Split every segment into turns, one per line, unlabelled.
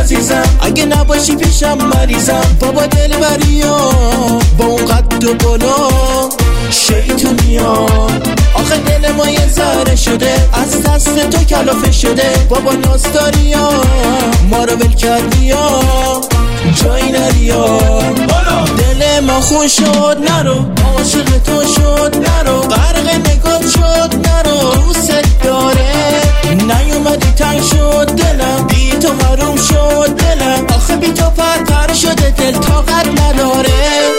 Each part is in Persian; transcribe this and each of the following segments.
عزیزم، اگه نباشی پیشم مریضم. بابا دلبریا با اون قد و بالا شیطونیا، آخه دل ما یه ذره شده از دست تو کلافه شده. بابا ناستاریا ما رو ول کردیا، جایی نریا. دل ما خون شد نرو، عاشق تو شد نرو، غرق نگات شد نرو. دوست داره نیومدی تنگ شد دلم، بی تو حروم شد دلم. آخه بی تو پر شده دل طاقت نداره.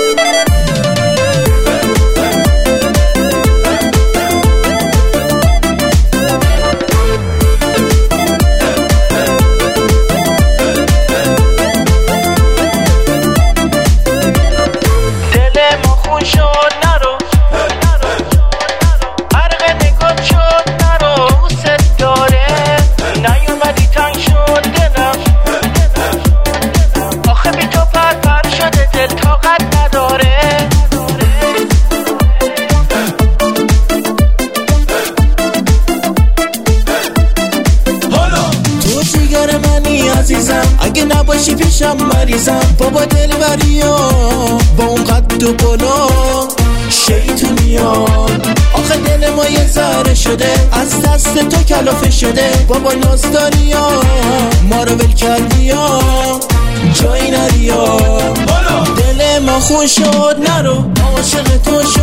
اگه نباشی پیشم مریضم. بابا دلبریا با اون قد و بالا شیطونیا، آخه دل ما یه ذره شده از دست تو کلافه شده. بابا ناستاریا ما رو ول کردیا، جایی نریا. دل ما خون شد نرو، عاشق تو